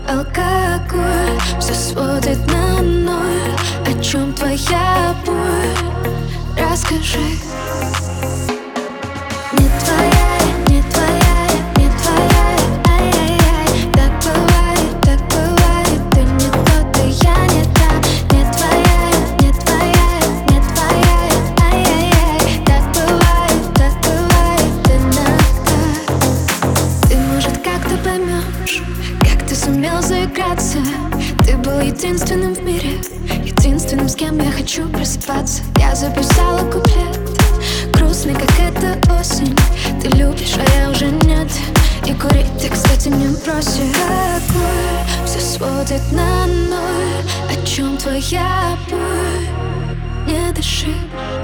Алкоголь все сводит на ноль. О чем твоя боль? Расскажи. Не твоя, не твоя, не твоя, ай-яй-яй. Так бывает, ты не тот, и я не та. Не твоя, не твоя, не твоя, ай-яй-яй. Так бывает, ты иногда. Ты, может, как-то поймешь, как ты сумел заиграться. Ты был единственным в мире, единственным, с кем я хочу просыпаться. Я записала куплет, грустный, как эта осень. Ты любишь, а я уже нет. И курить ты, кстати, не бросишь. Какой все сводит на ноль. О чем твоя боль? Не дыши.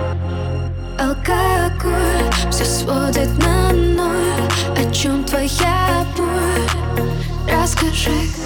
Алкоголь все сводит на ноль. О чем твоя боль? Расскажи.